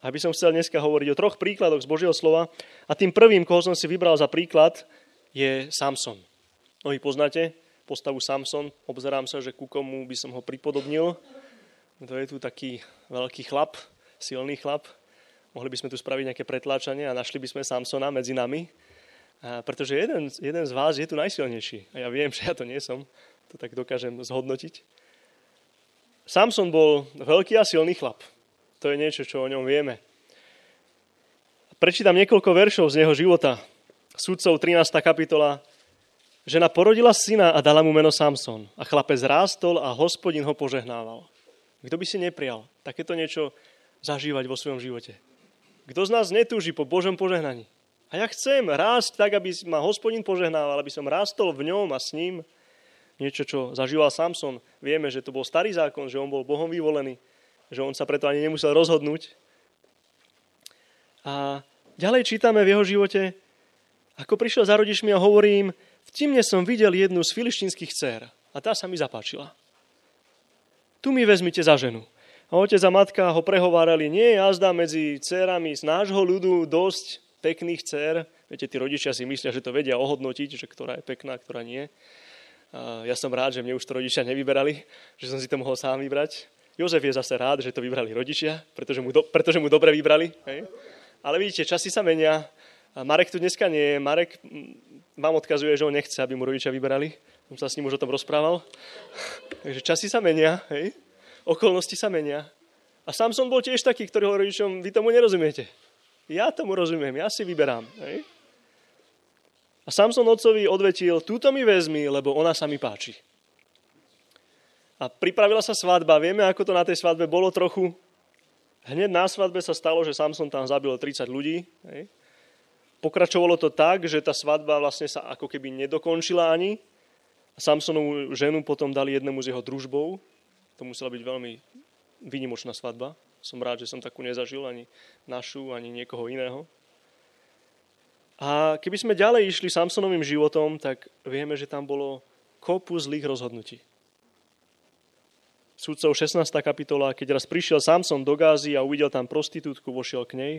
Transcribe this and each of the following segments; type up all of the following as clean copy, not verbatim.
A by som chcel dneska hovoriť o 3 príkladoch z Božieho slova. A tým prvým, koho som si vybral za príklad, je Samson. Mnohí poznáte postavu Samson. Obzerám sa, že ku komu by som ho pripodobnil. To je tu taký veľký chlap, silný chlap. Mohli by sme tu spraviť nejaké pretláčanie a našli by sme Samsona medzi nami. Pretože jeden z vás je tu najsilnejší. A ja viem, že ja to nie som. To tak dokážem zhodnotiť. Samson bol veľký a silný chlap. To je niečo, čo o ňom vieme. Prečítam niekoľko veršov z jeho života. Sudcov 13. kapitola. Žena porodila syna a dala mu meno Samson. A chlapec rástol a Hospodin ho požehnával. Kto by si neprijal takéto niečo zažívať vo svojom živote? Kto z nás netúži po Božom požehnaní? A ja chcem rásť tak, aby ma Hospodin požehnával, aby som rástol v ňom a s ním. Niečo, čo zažíval Samson. Vieme, že to bol starý zákon, že on bol Bohom vyvolený, že on sa preto ani nemusel rozhodnúť. A ďalej čítame v jeho živote, ako prišiel za rodičmi a hovorí im, v Timne som videl jednu z filištínskych dcér a tá sa mi zapáčila. Tu mi vezmite za ženu. A otec a matka ho prehovárali, nie je jazda medzi dcérami z nášho ľudu dosť pekných dcér. Viete, tí rodičia si myslia, že to vedia ohodnotiť, že ktorá je pekná, ktorá nie. A ja som rád, že mne už to rodičia nevyberali, že som si to mohol sám vybrať. Jozef je zase rád, že to vybrali rodičia, pretože mu dobre vybrali. Hej? Ale vidíte, časy sa menia. Marek tu dneska nie je. Marek vám odkazuje, že on nechce, aby mu rodičia vyberali. Som sa s ním už o tom rozprával. Takže časy sa menia. Hej? Okolnosti sa menia. A Samson bol tiež taký, ktorého rodičom, vy tomu nerozumiete. Ja tomu rozumiem, ja si vyberám. Hej? A Samson otcovi odvetil, túto mi vezmi, lebo ona sa mi páči. A pripravila sa svadba. Vieme, ako to na tej svadbe bolo trochu. Hneď na svadbe sa stalo, že Samson tam zabil 30 ľudí. Hej. Pokračovalo to tak, že tá svadba vlastne sa ako keby nedokončila ani. A Samsonovú ženu potom dali jednému z jeho družbou. To musela byť veľmi výnimočná svadba. Som rád, že som takú nezažil, ani našu, ani niekoho iného. A keby sme ďalej išli Samsonovým životom, tak vieme, že tam bolo kopu zlých rozhodnutí. Sudcov 16. kapitola, keď raz prišiel Samson do Gázy a uvidel tam prostitútku, vošiel k nej.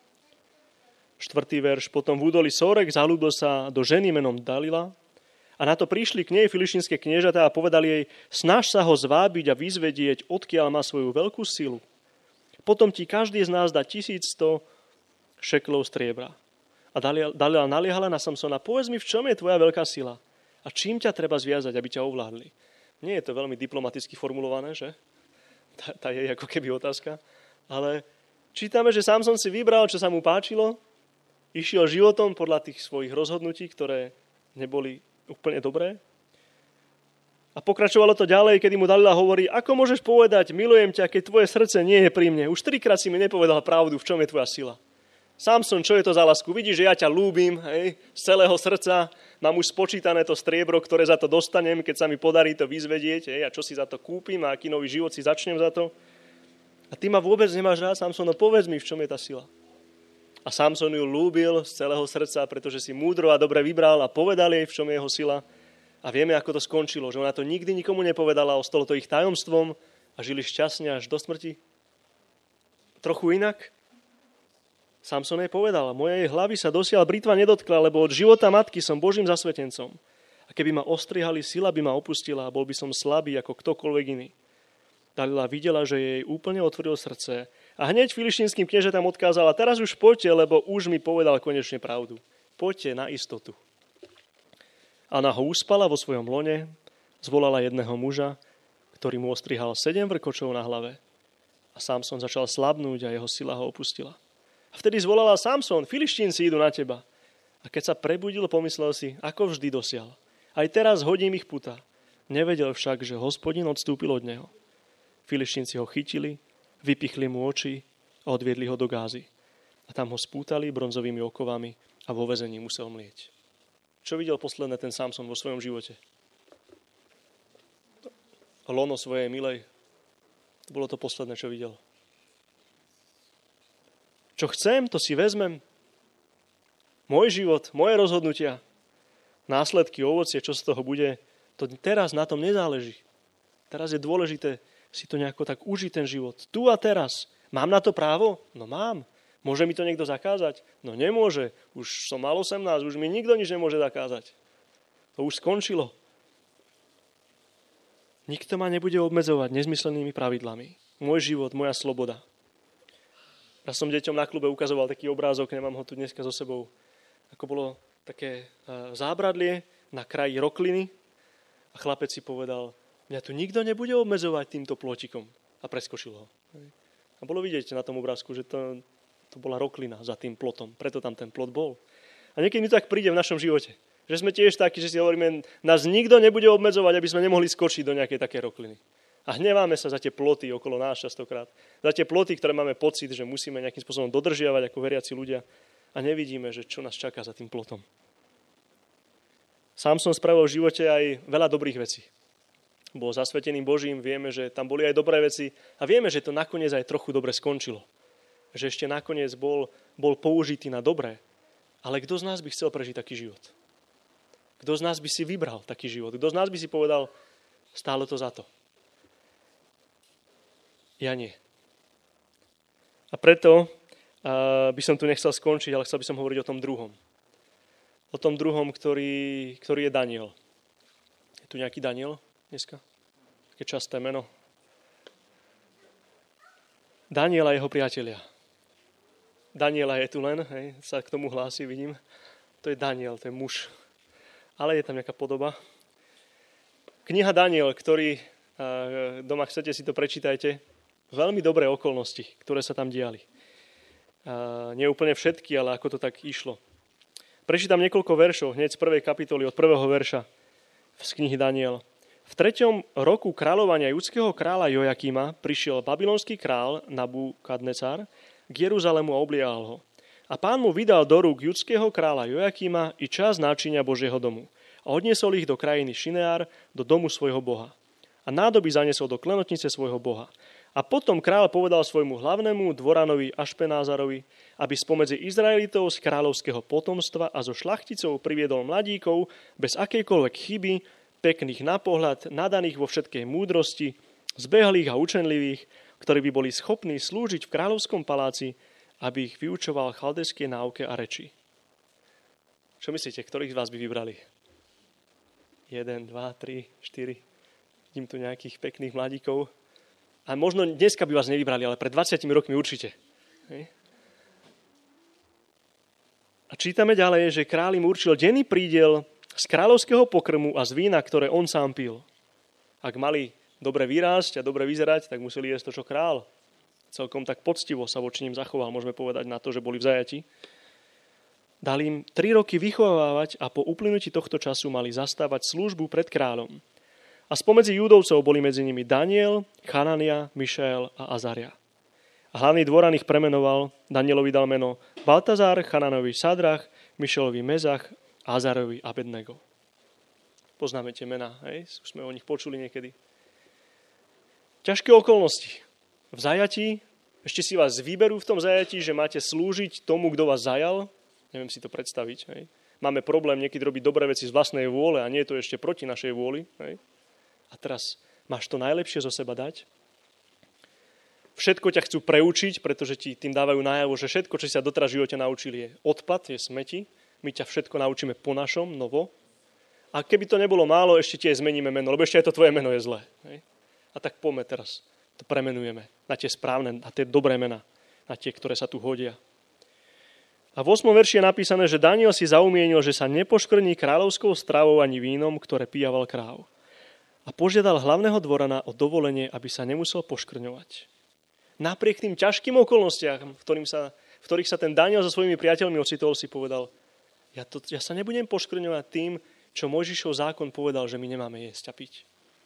4. verš, potom v údolí Sorek zalúbil sa do ženy menom Dalila a na to prišli k nej filištínske kniežatá a povedali jej, snaž sa ho zvábiť a vyzvedieť, odkiaľ má svoju veľkú silu. Potom ti každý z nás dá 1100 šeklov striebra. A Dalila naliehala na Samsona, povedz mi, v čom je tvoja veľká sila a čím ťa treba zviazať, aby ťa ovládli. Nie je to veľmi diplomaticky formulované, že? Tá je ako keby otázka. Ale čítame, že Samson si vybral, čo sa mu páčilo, išiel životom podľa tých svojich rozhodnutí, ktoré neboli úplne dobré. A pokračovalo to ďalej, kedy mu Dalila hovorí, ako môžeš povedať, milujem ťa, keď tvoje srdce nie je pri mne. Už 3-krát si mi nepovedal pravdu, v čom je tvoja sila. Samson, čo je to za lásku? Vidíš, že ja ťa ľúbim, hej, z celého srdca. Mám už spočítané to striebro, ktoré za to dostanem, keď sa mi podarí to vyzvedieť, hej, a čo si za to kúpim a aký nový život si začnem za to. A ty ma vôbec nemáš rád, Samson, no povedz mi, v čom je tá sila. A Samson ju ľúbil z celého srdca, pretože si múdro a dobre vybral a povedal jej, v čom je jeho sila. A vieme, ako to skončilo, že ona to nikdy nikomu nepovedala, ostalo to ich tajomstvom a žili šťastne až do smrti. Trochu inak. Samson jej povedal, mojej hlavy sa dosiaľ britva nedotkla, lebo od života matky som Božím zasvetencom. A keby ma ostrihali, sila by ma opustila a bol by som slabý ako ktokoľvek iný. Dalila videla, že jej úplne otvoril srdce a hneď filištínskym kniežatám odkázala, teraz už poďte, lebo už mi povedal konečne pravdu. Poďte na istotu. A ona ho uspala vo svojom lone, zvolala jedného muža, ktorý mu ostrihal 7 vrkočov na hlave. A Samson začal slabnúť a jeho sila ho opustila. A vtedy zvolala Samson, filištínci idú na teba. A keď sa prebudil, pomyslel si, ako vždy dosial. Aj teraz hodím ich puta. Nevedel však, že Hospodin odstúpil od neho. Filištínci ho chytili, vypichli mu oči a odviedli ho do Gázy. A tam ho spútali bronzovými okovami a vo väzení musel mlieť. Čo videl posledné ten Samson vo svojom živote? Lono svojej milej. Bolo to posledné, čo videl. Čo chcem, to si vezmem. Môj život, moje rozhodnutia, následky, ovocie, čo z toho bude, to teraz na tom nezáleží. Teraz je dôležité si to nejako tak užiť ten život. Tu a teraz. Mám na to právo? No mám. Môže mi to niekto zakázať? No nemôže. Už som mal 18, už mi nikto nič nemôže zakázať. To už skončilo. Nikto ma nebude obmedzovať nezmyslenými pravidlami. Môj život, moja sloboda. Ja som deťom na klube ukazoval taký obrázok, nemám ho tu dneska so sebou. Ako bolo také zábradlie na kraji rokliny a chlapec si povedal, mňa tu nikto nebude obmedzovať týmto plôtikom. A preskočil ho. A bolo vidieť na tom obrázku, že to bola roklina za tým plotom. Preto tam ten plot bol. A niekedy mi to tak príde v našom živote. Že sme tiež takí, že si hovoríme, nás nikto nebude obmedzovať, aby sme nemohli skočiť do nejakej také rokliny. A hneváme sa za tie ploty okolo nás častokrát. Za tie ploty, ktoré máme pocit, že musíme nejakým spôsobom dodržiavať ako veriaci ľudia. A nevidíme, že čo nás čaká za tým plotom. Sám som spravil v živote aj veľa dobrých vecí. Bol zasveteným Božím, vieme, že tam boli aj dobré veci a vieme, že to nakoniec aj trochu dobre skončilo. Že ešte nakoniec bol použitý na dobré. Ale kto z nás by chcel prežiť taký život? Kto z nás by si vybral taký život? Kto z nás by si povedal, stálo to za to? Ja nie. A preto by som tu nechcel skončiť, ale chcel by som hovoriť o tom druhom. O tom druhom, ktorý je Daniel. Je tu nejaký Daniel dneska? Také časté meno. Daniel a jeho priatelia. Daniela je tu len, hej, sa k tomu hlási, vidím. To je Daniel, to je muž. Ale je tam nejaká podoba. Kniha Daniel, ktorý doma chcete, si to prečítajte. Veľmi dobré okolnosti, ktoré sa tam diali. Nie úplne všetky, ale ako to tak išlo. Prečítam niekoľko veršov, hneď z 1. kapitoly, od 1. verša z knihy Daniel. V 3. roku kráľovania judského kráľa Jojakima prišiel babylonský král Nabukadnecar k Jeruzalému a obliehal ho. A pán mu vydal do rúk judského kráľa Jojakima i časť náčinia Božieho domu. A odniesol ich do krajiny Šineár, do domu svojho boha. A nádoby zaniesol do klenotnice svojho boha. A potom kráľ povedal svojmu hlavnému dvoranovi Ašpenázarovi, aby spomedzi Izraelitov z kráľovského potomstva a zo šlachticov priviedol mladíkov bez akejkoľvek chyby, pekných na pohľad, nadaných vo všetkej múdrosti, zbehlých a učenlivých, ktorí by boli schopní slúžiť v kráľovskom paláci, aby ich vyučoval chaldejskej náuke a reči. Čo myslíte, ktorých z vás by vybrali? 1, 2, 3, 4. Vidím tu nejakých pekných mladíkov. A možno dneska by vás nevybrali, ale pred 20 rokmi určite. Hej. A čítame ďalej, že kráľ im určil denný prídel z kráľovského pokrmu a z vína, ktoré on sám pil. Ak mali dobre vyrásť a dobre vyzerať, tak museli jesť to, čo kráľ. Celkom tak poctivo sa voči ním zachoval, môžeme povedať na to, že boli v zajati. Dali im 3 roky vychovávať a po uplynutí tohto času mali zastávať službu pred kráľom. A spomedzi Júdovcov boli medzi nimi Daniel, Chanania, Mišael a Azaria. A hlavný dvoran ich premenoval, Danielovi dal meno Baltazár, Chananovi Sadrach, Mišelovi Mezach, Azarovi Abednego. Poznáme tie mená, hej? Už sme o nich počuli niekedy. Ťažké okolnosti. V zajatí, ešte si vás vyberú v tom zajatí, že máte slúžiť tomu, kto vás zajal. Neviem si to predstaviť. Hej? Máme problém niekedy robiť dobré veci z vlastnej vôle a nie je to ešte proti našej vôli. Hej? A teraz máš to najlepšie zo seba dať. Všetko ťa chcú preučiť, pretože ti tým dávajú najavo, že všetko, čo si sa doteraz v živote naučili, je odpad, je smeti. My ťa všetko naučíme po našom, novo. A keby to nebolo málo, ešte ti zmeníme meno, lebo ešte aj to tvoje meno je zlé. Hej? A tak poďme teraz. To premenujeme na tie správne, na tie dobré mená, na tie, ktoré sa tu hodia. A v 8. verši je napísané, že Daniel si zaumienil, že sa nepoškvrní kráľovskou stravou ani vínom, ktoré pijával kráľ. A požiadal hlavného dvorana o dovolenie, aby sa nemusel poškrňovať. Napriek tým ťažkým okolnostiam, v ktorých sa ten Daniel so svojimi priateľmi ocitol, si povedal, ja sa nebudem poškrňovať tým, čo Mojžišov zákon povedal, že my nemáme jesť a piť.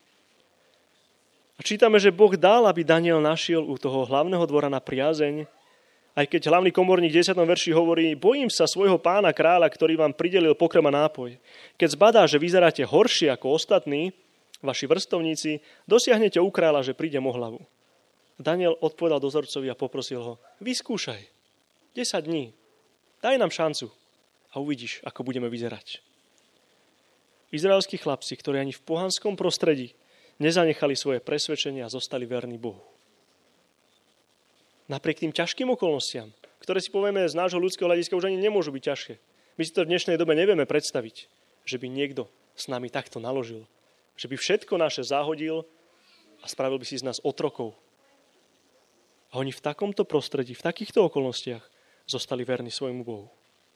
A čítame, že Boh dal, aby Daniel našiel u toho hlavného dvorana priazeň, aj keď hlavný komorník v 10. verši hovorí, bojím sa svojho pána kráľa, ktorý vám pridelil pokrm a nápoj. Keď zbadá, že vyzeráte horšie ako ostatní, vaši vrstovníci, dosiahnete u kráľa, že prídem o hlavu. Daniel odpovedal dozorcovi a poprosil ho, vyskúšaj, 10 dní, daj nám šancu a uvidíš, ako budeme vyzerať. Izraelskí chlapci, ktorí ani v pohanskom prostredí nezanechali svoje presvedčenie a zostali verní Bohu. Napriek tým ťažkým okolnostiam, ktoré si povieme z nášho ľudského hľadiska už ani nemôžu byť ťažké. My si to v dnešnej dobe nevieme predstaviť, že by niekto s nami takto naložil. Že by všetko naše zahodil a spravil by si z nás otrokov. A oni v takomto prostredí, v takýchto okolnostiach zostali verní svojmu Bohu.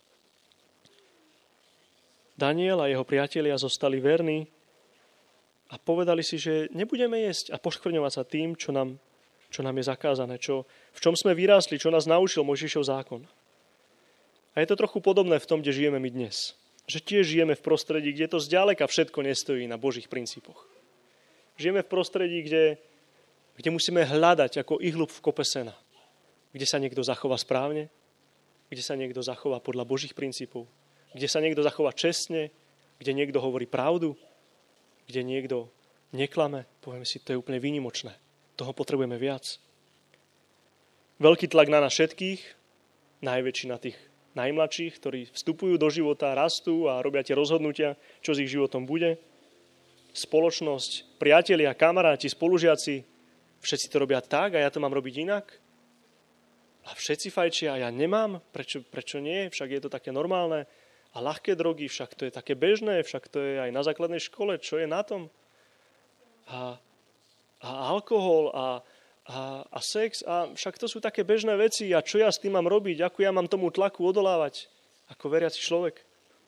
Daniel a jeho priatelia zostali verní a povedali si, že nebudeme jesť a poškvrňovať sa tým, čo nám je zakázané, v čom sme vyrástli, čo nás naučil Mojžišov zákon. A je to trochu podobné v tom, kde žijeme my dnes. Že tiež žijeme v prostredí, kde to zďaleka všetko nestojí na Božích princípoch. Žijeme v prostredí, kde musíme hľadať ako ihlu v kope sena. Kde sa niekto zachová správne, kde sa niekto zachová podľa Božích princípov, kde sa niekto zachová čestne, kde niekto hovorí pravdu, kde niekto neklame. Povieme si, to je úplne výnimočné. Toho potrebujeme viac. Veľký tlak na nás všetkých, najväčší na tých najmladších, ktorí vstupujú do života, rastú a robia tie rozhodnutia, čo s ich životom bude. Spoločnosť, priatelia, kamaráti, spolužiaci, všetci to robia tak a ja to mám robiť inak. A všetci fajčia a ja nemám, prečo nie, však je to také normálne. A ľahké drogy, však to je také bežné, však to je aj na základnej škole, čo je na tom. A alkohol a sex, a však to sú také bežné veci a čo ja s tým mám robiť, ako ja mám tomu tlaku odolávať ako veriaci človek.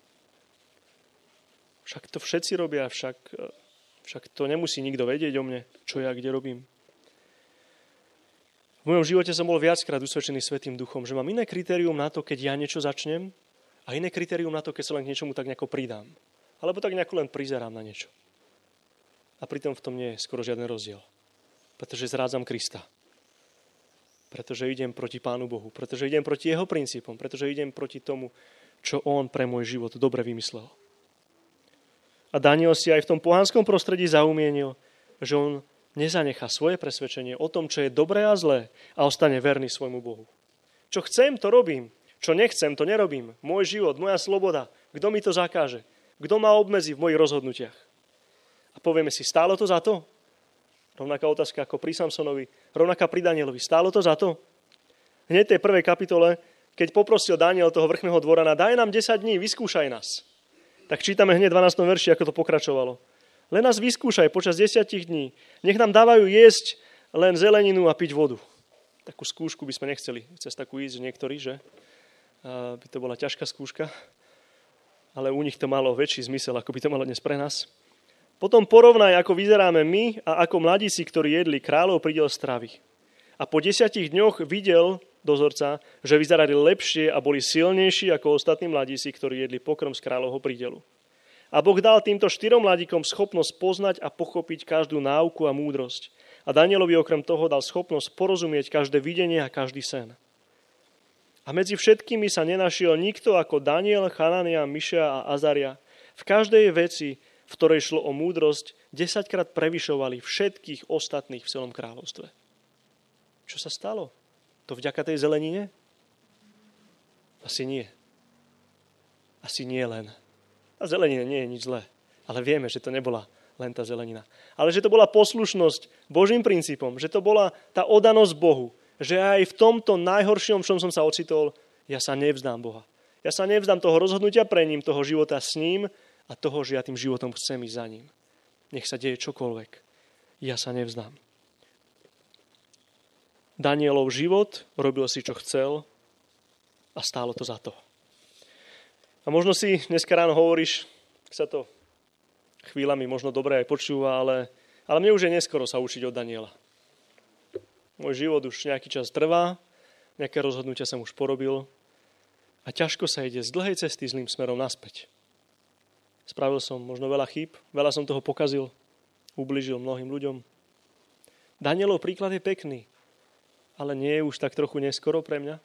Však to všetci robia, však to nemusí nikto vedieť o mne, čo ja kde robím. V mojom živote som bol viackrát usvedčený Svätým Duchom, že mám iné kritérium na to, keď ja niečo začnem a iné kritérium na to, keď sa len k niečomu tak nejako pridám. Alebo tak nejako len prizerám na niečo. A pritom v tom nie je skoro žiaden rozdiel. Pretože zrádzam Krista. Pretože idem proti Pánu Bohu. Pretože idem proti jeho princípom. Pretože idem proti tomu, čo on pre môj život dobre vymyslel. A Daniel si aj v tom pohanskom prostredí zaumienil, že on nezanechá svoje presvedčenie o tom, čo je dobré a zlé a ostane verný svojmu Bohu. Čo chcem, to robím. Čo nechcem, to nerobím. Môj život, moja sloboda. Kto mi to zakáže? Kto ma obmedzí v mojich rozhodnutiach? A povieme si, stálo to za to? Rovnaká otázka ako pri Samsonovi, rovnaká pri Danielovi. Stálo to za to? Hneď v tej prvej kapitole, keď poprosil Daniel toho vrchného dvorana, daj nám 10 dní, vyskúšaj nás. Tak čítame hneď v 12. verši, ako to pokračovalo. Len nás vyskúšaj počas 10 dní. Nech nám dávajú jesť len zeleninu a piť vodu. Takú skúšku by sme nechceli cez takú ísť niektorí, že? By to bola ťažká skúška. Ale u nich to malo väčší zmysel, ako by to malo dnes pre nás. Potom porovnaj, ako vyzeráme my a ako mladíci, ktorí jedli kráľov pridel stravy. A po 10 dňoch videl dozorca, že vyzerali lepšie a boli silnejší ako ostatní mladíci, ktorí jedli pokrm z kráľovho prídelu. A Boh dal týmto 4 mladíkom schopnosť poznať a pochopiť každú náuku a múdrosť. A Danielovi okrem toho dal schopnosť porozumieť každé videnie a každý sen. A medzi všetkými sa nenašiel nikto ako Daniel, Chanania, Mišea a Azaria. V každej veci, v ktorej šlo o múdrosť, 10-krát prevyšovali všetkých ostatných v celom kráľovstve. Čo sa stalo? To vďaka tej zelenine? Asi nie. Asi nie len. A zelenina nie je nič zlé. Ale vieme, že to nebola len tá zelenina. Ale že to bola poslušnosť Božím princípom. Že to bola tá oddanosť Bohu. Že aj v tomto najhoršom, v čom som sa ocitol, ja sa nevzdám Boha. Ja sa nevzdám toho rozhodnutia pre ním, toho života s ním, a toho, že ja tým životom chcem ísť za ním. Nech sa deje čokoľvek. Ja sa nevzdám. Danielov život robil si, čo chcel a stálo to za to. A možno si dneska ráno hovoríš, sa to chvíľami možno dobre aj počúva, ale mne už je neskoro sa učiť od Daniela. Môj život už nejaký čas trvá, nejaké rozhodnutia som už porobil a ťažko sa ide z dlhej cesty zlým smerom naspäť. Spravil som možno veľa chýb, veľa som toho pokazil, ublížil mnohým ľuďom. Danielov príklad je pekný, ale nie je už tak trochu neskoro pre mňa?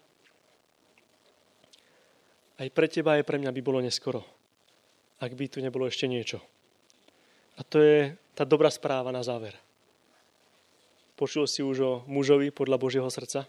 Aj pre teba, aj pre mňa by bolo neskoro, ak by tu nebolo ešte niečo. A to je tá dobrá správa na záver. Počul si už o mužovi podľa Božieho srdca?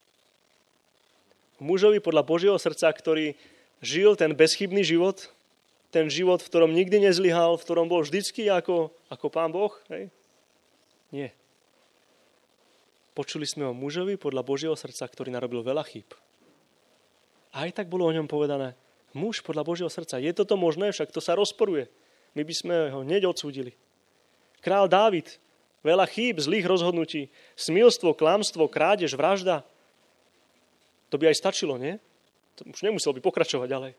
Mužovi podľa Božieho srdca, ktorý žil ten bezchybný život, ten život, v ktorom nikdy nezlyhal, v ktorom bol vždycky ako Pán Boh? Hej? Nie. Počuli sme o mužovi podľa Božieho srdca, ktorý narobil veľa chýb. A aj tak bolo o ňom povedané, muž podľa Božieho srdca. Je toto možné? Však to sa rozporuje. My by sme ho hneď odsúdili. Král Dávid, veľa chýb, zlých rozhodnutí, smilstvo, klamstvo, krádež, vražda. To by aj stačilo, nie? To už nemusel by pokračovať ďalej.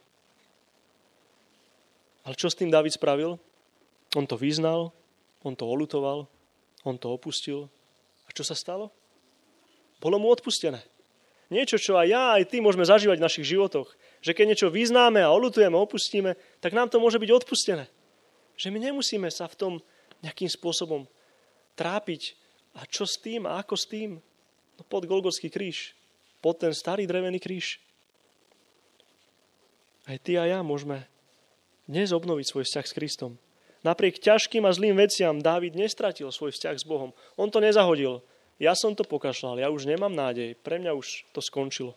Ale čo s tým Dávid spravil? On to vyznal, on to oľutoval, on to opustil. A čo sa stalo? Bolo mu odpustené. Niečo, čo aj ja, aj ty môžeme zažívať v našich životoch. Že keď niečo vyznáme a oľutujeme, opustíme, tak nám to môže byť odpustené. Že my nemusíme sa v tom nejakým spôsobom trápiť. A čo s tým a ako s tým? No pod Golgotský kríž. Pod ten starý drevený kríž. Aj ty a ja môžeme dnes obnoviť svoj vzťah s Kristom. Napriek ťažkým a zlým veciam Dávid nestratil svoj vzťah s Bohom. On to nezahodil. Ja som to pokašľal, ja už nemám nádej. Pre mňa už to skončilo.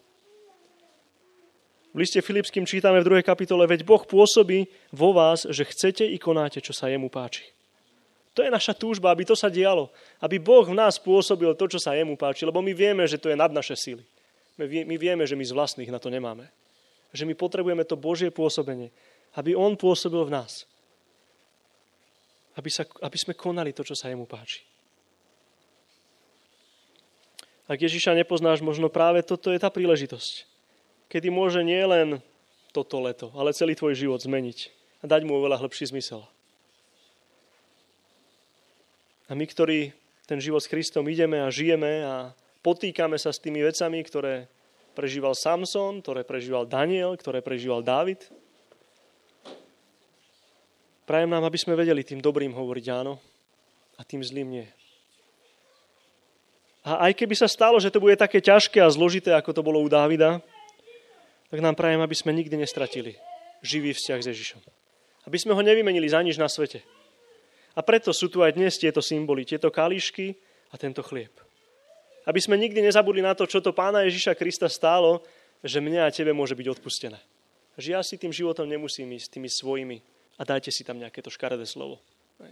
V liste Filipským čítame v 2. kapitole, veď Boh pôsobí vo vás, že chcete i konáte, čo sa jemu páči. To je naša túžba, aby to sa dialo. Aby Boh v nás pôsobil to, čo sa jemu páči, lebo my vieme, že to je nad naše síly. My vieme, že my z vlastných na to nemáme. Že my potrebujeme to Božie pôsobenie, aby on pôsobil v nás. Aby sme konali to, čo sa jemu páči. Ak Ježiša nepoznáš, možno práve toto je tá príležitosť, kedy môže nie len toto leto, ale celý tvoj život zmeniť a dať mu oveľa hlbší zmysel. A my, ktorí ten život s Kristom ideme a žijeme a potýkame sa s tými vecami, ktoré prežíval Samson, ktoré prežíval Daniel, ktoré prežíval Dávid, prajem nám, aby sme vedeli tým dobrým hovoriť áno a tým zlým nie. A aj keby sa stalo, že to bude také ťažké a zložité, ako to bolo u Dávida, tak nám prajem, aby sme nikdy nestratili živý vzťah s Ježišom. Aby sme ho nevymenili za nič na svete. A preto sú tu aj dnes tieto symboly, tieto kalíšky a tento chlieb. Aby sme nikdy nezabudli na to, čo to Pána Ježiša Krista stálo, že mne a tebe môže byť odpustené. Že ja si tým životom nemusím ísť tými svojimi a dajte si tam nejaké to škaredé slovo.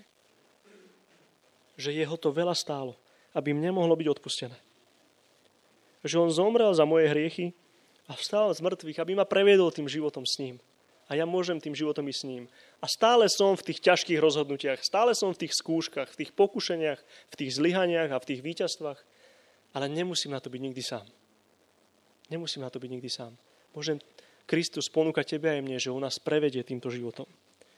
Že jeho to veľa stálo, aby mne mohlo byť odpustené. Že on zomrel za moje hriechy a vstal z mŕtvych, aby ma previedol tým životom s ním. A ja môžem tým životom ísť s ním. A stále som v tých ťažkých rozhodnutiach, stále som v tých skúškach, v tých pokušeniach, v tých zlyhaniach a v tých víťazstvách, ale nemusím na to byť nikdy sám. Nemusím na to byť nikdy sám. Môžem Kristus ponúkať tebe aj mne, že on nás prevedie týmto životom.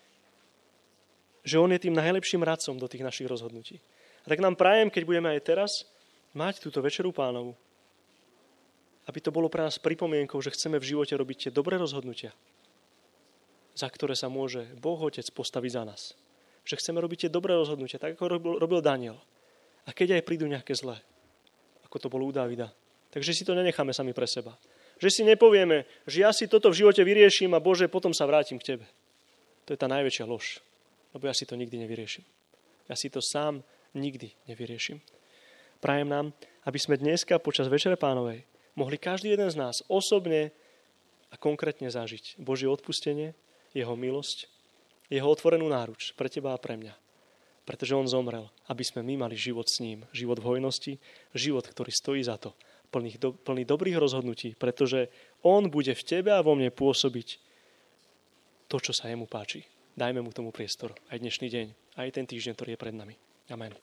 Že on je tým najlepším radcom do tých našich rozhodnutí. A tak nám prajem, keď budeme aj teraz mať túto večeru Pánovu, aby to bolo pre nás pripomienkou, že chceme v živote robiť tie dobré rozhodnutia, za ktoré sa môže Boh Otec postaviť za nás. Že chceme robiť tie dobré rozhodnutia, tak ako robil Daniel. A keď aj prídu nejaké zlé, ako to bolo u Dávida, takže si to nenecháme sami pre seba. Že si nepovieme, že ja si toto v živote vyrieším a Bože, potom sa vrátim k tebe. To je tá najväčšia lož, lebo ja si to nikdy nevyriešim. Ja si to sám nikdy nevyriešim. Prajem nám, aby sme dneska počas Večere Pánovej mohli každý jeden z nás osobne a konkrétne zažiť Božie odpustenie, jeho milosť, jeho otvorenú náruč pre teba a pre mňa. Pretože on zomrel, aby sme my mali život s ním, život v hojnosti, život, ktorý stojí za to, plný dobrých rozhodnutí, pretože on bude v tebe a vo mne pôsobiť to, čo sa jemu páči. Dajme mu tomu priestor aj dnešný deň, aj ten týždeň, ktorý je pred nami. Amen.